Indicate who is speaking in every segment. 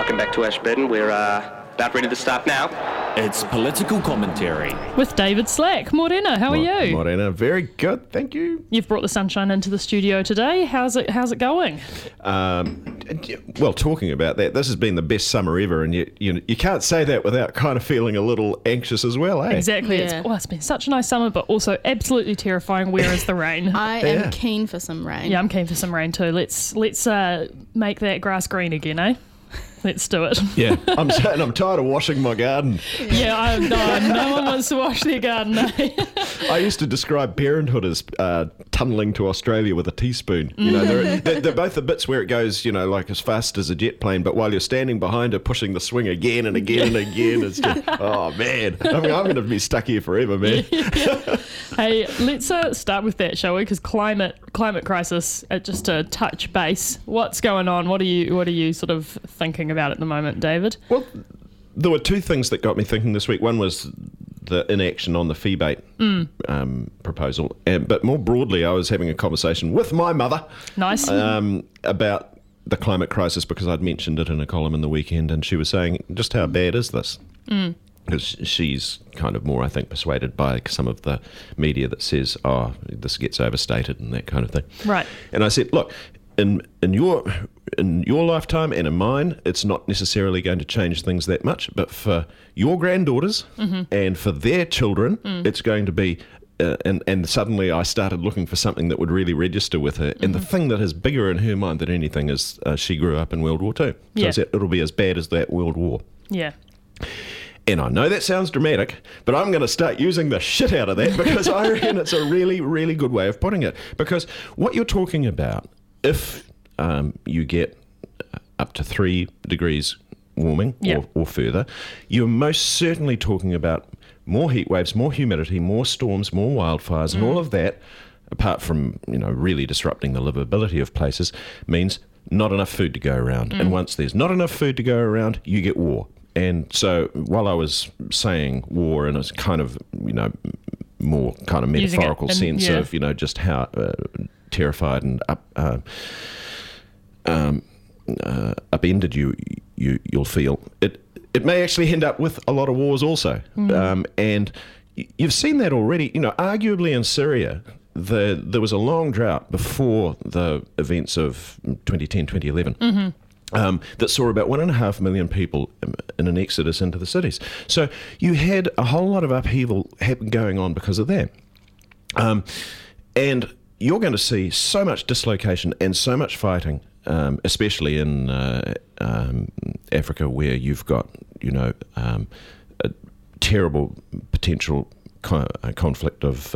Speaker 1: welcome back to Ashburton. We're about ready to start now.
Speaker 2: It's political commentary
Speaker 3: with David Slack. Morena, how are you?
Speaker 4: Morena, very good, thank you.
Speaker 3: You've brought the sunshine into the studio today. How's it going?
Speaker 4: Well, talking about that, this has been the best summer ever, and you can't say that without kind of feeling a little anxious as well, eh?
Speaker 3: Exactly.
Speaker 5: Yeah.
Speaker 3: It's been such a nice summer, but also absolutely terrifying. Where is the rain?
Speaker 5: I am keen for some rain.
Speaker 3: Yeah, I'm keen for some rain too. Let's make that grass green again, eh? Let's do it.
Speaker 4: Yeah, I'm tired of washing my garden.
Speaker 3: Yeah, no one wants to wash their garden, eh?
Speaker 4: I used to describe parenthood as tunnelling to Australia with a teaspoon. You know, they're both the bits where it goes, you know, like as fast as a jet plane, but while you're standing behind it, pushing the swing again and again and again, it's just, oh man, I mean, I'm going to be stuck here forever, man.
Speaker 3: Yeah. Hey, let's start with that, shall we? Because climate crisis, just to touch base. What's going on? What are you sort of thinking about at the moment, David?
Speaker 4: Well, there were two things that got me thinking this week. One was the inaction on the fee-bait proposal, but more broadly, I was having a conversation with my mother.
Speaker 3: Nice.
Speaker 4: About the climate crisis, because I'd mentioned it in a column in the weekend, and she was saying, just how bad is this? Because she's kind of more, I think, persuaded by some of the media that says, oh, this gets overstated and that kind of thing.
Speaker 3: Right.
Speaker 4: And I said, look, in your lifetime and in mine, it's not necessarily going to change things that much, but for your granddaughters and for their children, it's going to be, and suddenly I started looking for something that would really register with her. And the thing that is bigger in her mind than anything is she grew up in World War II. So I said, it'll be as bad as that World War.
Speaker 3: Yeah.
Speaker 4: And I know that sounds dramatic, but I'm going to start using the shit out of that because I reckon it's a really, really good way of putting it. Because what you're talking about, if you get up to 3 degrees warming or further, you're most certainly talking about more heat waves, more humidity, more storms, more wildfires, and all of that, apart from, you know, really disrupting the livability of places, means not enough food to go around. And once there's not enough food to go around, you get war. And so while I was saying war in a kind of, you know, more kind of metaphorical sense of, you know, just how terrified and upended you'll feel, it may actually end up with a lot of wars also. And you've seen that already. You know, arguably in Syria, there was a long drought before the events of 2010, 2011. That saw about 1.5 million people in an exodus into the cities. So you had a whole lot of upheaval going on because of that. And you're going to see so much dislocation and so much fighting, especially in Africa, where you've got, you know, a terrible potential conflict of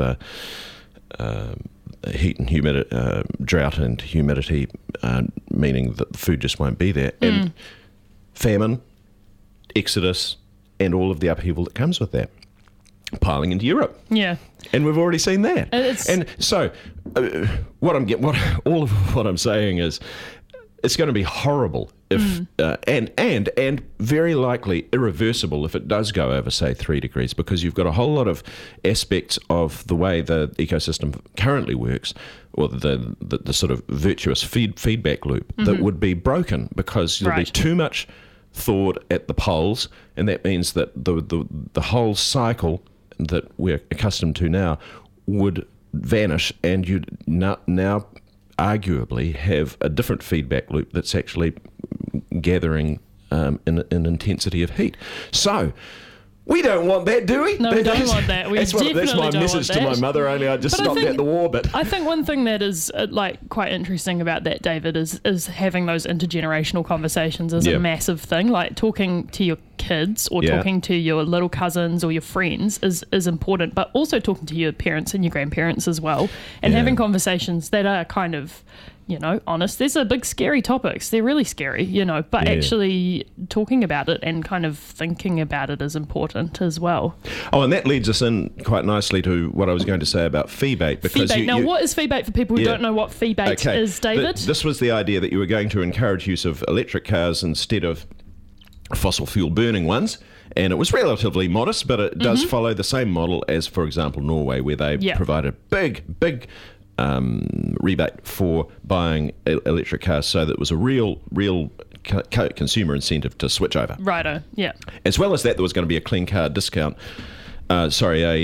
Speaker 4: heat and humidity, drought and humidity, meaning that the food just won't be there, and famine, exodus, and all of the upheaval that comes with that, piling into Europe. Yeah, and we've already seen that. And so, what I'm saying is, it's going to be horrible if, and very likely irreversible if it does go over, say, 3 degrees, because you've got a whole lot of aspects of the way the ecosystem currently works, or the sort of virtuous feedback loop that would be broken because there'll be too much thawed at the poles, and that means that the whole cycle that we're accustomed to now would vanish, and you'd now arguably have a different feedback loop that's actually gathering in intensity of heat. So we don't want that, do we?
Speaker 3: No, we don't want that.
Speaker 4: That's my message to my mother, only I just stopped at the war bit.
Speaker 3: I think one thing that is quite interesting about that, David, is having those intergenerational conversations is a massive thing. Like talking to your kids or talking to your little cousins or your friends is important, but also talking to your parents and your grandparents as well, and having conversations that are kind of, you know, honest. These are big, scary topics. They're really scary, you know, but actually talking about it and kind of thinking about it is important as well.
Speaker 4: Oh, and that leads us in quite nicely to what I was going to say about fee-bait. Because
Speaker 3: what is fee-bait for people who don't know what fee-bait is, David?
Speaker 4: This was the idea that you were going to encourage use of electric cars instead of fossil fuel burning ones. And it was relatively modest, but it does follow the same model as, for example, Norway, where they provide a big rebate for buying electric cars, so that it was a real consumer incentive to switch over.
Speaker 3: Righto, yeah.
Speaker 4: As well as that, there was going to be a clean car discount. I've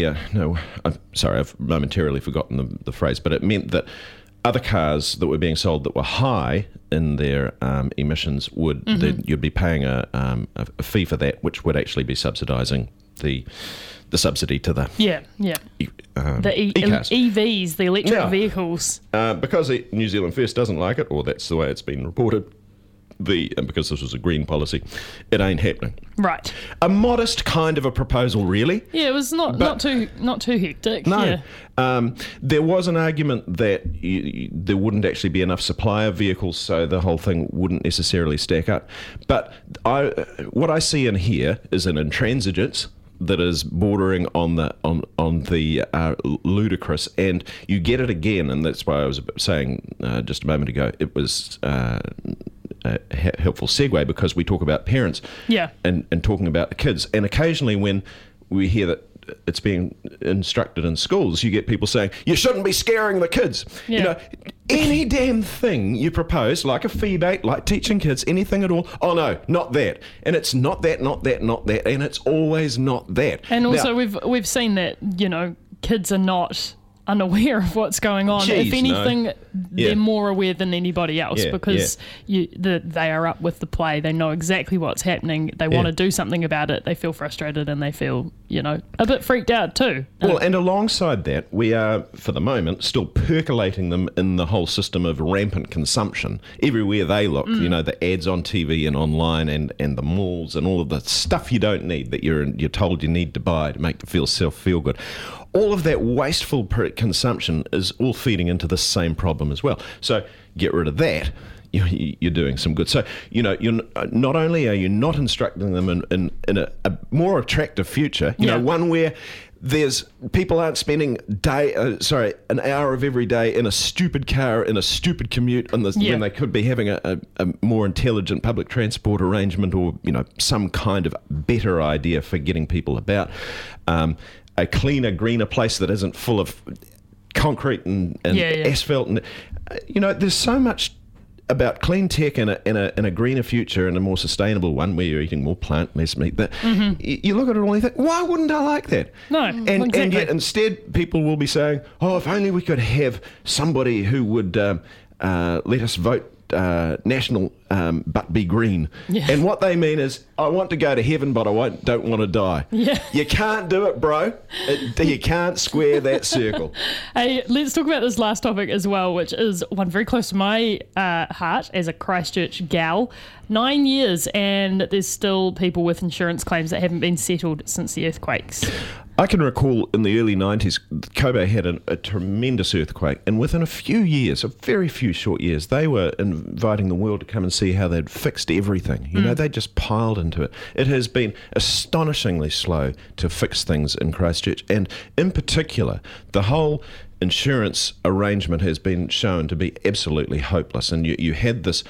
Speaker 4: momentarily forgotten the phrase, but it meant that other cars that were being sold that were high in their emissions you'd be paying a fee for that, which would actually be subsidising the subsidy to the
Speaker 3: the
Speaker 4: e-cars.
Speaker 3: EVs, the electric vehicles.
Speaker 4: Because New Zealand First doesn't like it, or that's the way it's been reported. And because this was a green policy, it ain't happening.
Speaker 3: Right.
Speaker 4: A modest kind of a proposal, really.
Speaker 3: Yeah, it was not too hectic.
Speaker 4: No.
Speaker 3: Yeah.
Speaker 4: There was an argument that there wouldn't actually be enough supply of vehicles, so the whole thing wouldn't necessarily stack up. But what I see in here is an intransigence that is bordering on the ludicrous, and you get it again, and that's why I was saying just a moment ago it was a helpful segue, because we talk about parents and talking about the kids, and occasionally when we hear that it's being instructed in schools, you get people saying you shouldn't be scaring the kids. You know, any damn thing you propose, like a fee bait, like teaching kids anything at all, oh no, not that, and it's not that, and it's always not that.
Speaker 3: And also we've seen that, you know, kids are not unaware of what's going on. If anything, they're more aware than anybody else, because they are up with the play. They know exactly what's happening. They want to do something about it. They feel frustrated and they feel, you know, a bit freaked out too.
Speaker 4: Well, and alongside that, we are, for the moment, still percolating them in the whole system of rampant consumption. Everywhere they look, you know, the ads on TV and online and the malls and all of the stuff you don't need that you're told you need to buy to make yourself feel good. All of that wasteful consumption is all feeding into the same problem as well. So get rid of that, you're doing some good. So, you know, you're not only are you not instructing them in a more attractive future, you know, one where there's people aren't spending an hour of every day in a stupid car in a stupid commute when they could be having a more intelligent public transport arrangement, or, you know, some kind of better idea for getting people about. A cleaner, greener place that isn't full of concrete and asphalt, and you know, there's so much about clean tech in a greener future and a more sustainable one where you're eating more plant-based meat. That you look at it all and you think, why wouldn't I like that?
Speaker 3: No,
Speaker 4: and yet instead people will be saying, oh, if only we could have somebody who would let us vote national but be green. And what they mean is, I want to go to heaven but I don't want to die. You can't do it, bro. You can't square that circle.
Speaker 3: Hey, let's talk about this last topic as well, which is one very close to my heart as a Christchurch gal. 9 years and there's still people with insurance claims that haven't been settled since the earthquakes.
Speaker 4: I can recall in the early 90s, Kobe had a tremendous earthquake, and within a few years, a very few short years, they were inviting the world to come and see how they'd fixed everything. You know, they just piled into it. It has been astonishingly slow to fix things in Christchurch, and in particular, the whole insurance arrangement has been shown to be absolutely hopeless, and you had this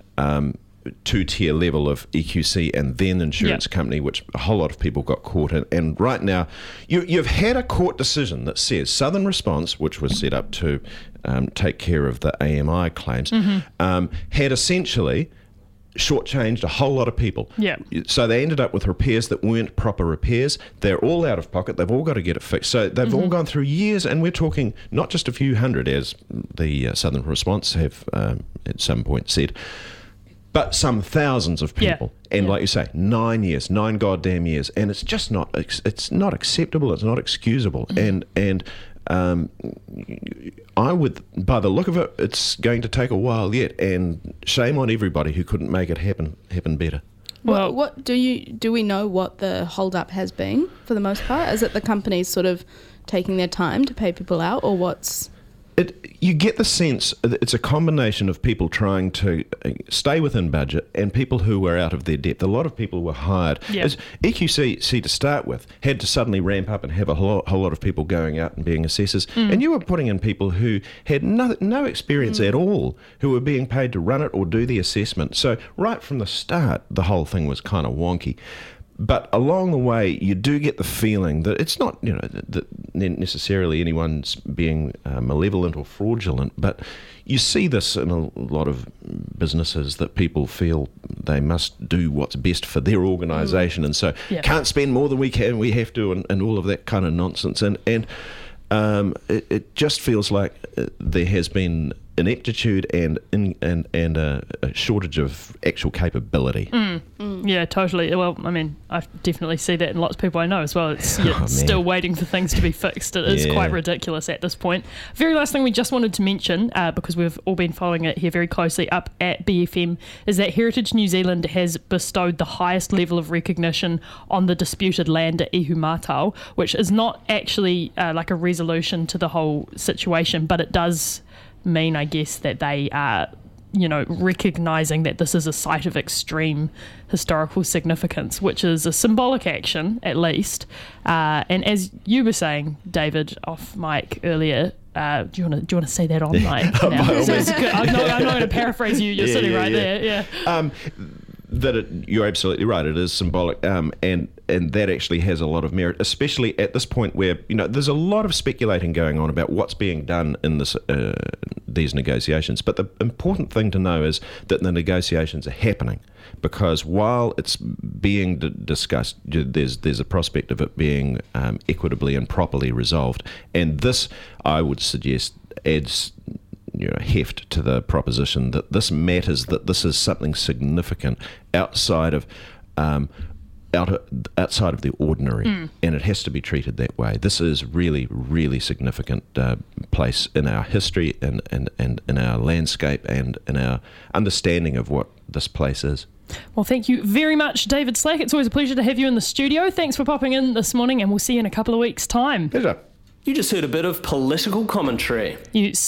Speaker 4: two-tier level of EQC and then insurance company, which a whole lot of people got caught in. And right now, you've had a court decision that says Southern Response, which was set up to take care of the AMI claims, had essentially shortchanged a whole lot of people. So they ended up with repairs that weren't proper repairs. They're all out of pocket. They've all got to get it fixed. So they've all gone through years, and we're talking not just a few hundred, as the Southern Response have at some point said, but some thousands of people. And like you say, 9 years, 9 goddamn years. And it's just not, it's not acceptable. It's not excusable. And I would, by the look of it, it's going to take a while yet. And shame on everybody who couldn't make it happen better.
Speaker 5: Well, what do we know what the hold up has been for the most part? Is it the companies sort of taking their time to pay people out, or what's...
Speaker 4: You get the sense that it's a combination of people trying to stay within budget and people who were out of their depth. A lot of people were hired. As EQC to start with had to suddenly ramp up and have a whole lot of people going out and being assessors. And you were putting in people who had no experience at all, who were being paid to run it or do the assessment. So right from the start, the whole thing was kind of wonky. But along the way, you do get the feeling that it's not, that necessarily anyone's being malevolent or fraudulent, but you see this in a lot of businesses that people feel they must do what's best for their organisation, and so can't spend more than we can, we have to, and all of that kind of nonsense. And it just feels like there has been ineptitude and a shortage of actual capability.
Speaker 3: Yeah, totally. Well, I mean, I definitely see that in lots of people I know as well. It's still waiting for things to be fixed. It is quite ridiculous at this point. Very last thing we just wanted to mention, because we've all been following it here very closely up at BFM, is that Heritage New Zealand has bestowed the highest level of recognition on the disputed land at Ihumātao, which is not actually like a resolution to the whole situation, but it does mean, I guess, that they are, recognising that this is a site of extreme historical significance, which is a symbolic action, at least. And as you were saying, David, off mic earlier, do you want to say that on mic now? I'm not going to paraphrase you. You're sitting right there. Yeah.
Speaker 4: You're absolutely right. It is symbolic, and that actually has a lot of merit, especially at this point where there's a lot of speculating going on about what's being done in these negotiations. But the important thing to know is that the negotiations are happening, because while it's being discussed, there's a prospect of it being equitably and properly resolved. And this, I would suggest, adds heft to the proposition that this matters, that this is something significant outside of the ordinary, and it has to be treated that way. This is really, really significant place in our history and in our landscape and in our understanding of what this place is.
Speaker 3: Well, thank you very much, David Slack. It's always a pleasure to have you in the studio. Thanks for popping in this morning, and we'll see you in a couple of weeks' time.
Speaker 4: Pleasure.
Speaker 2: You just heard a bit of political commentary.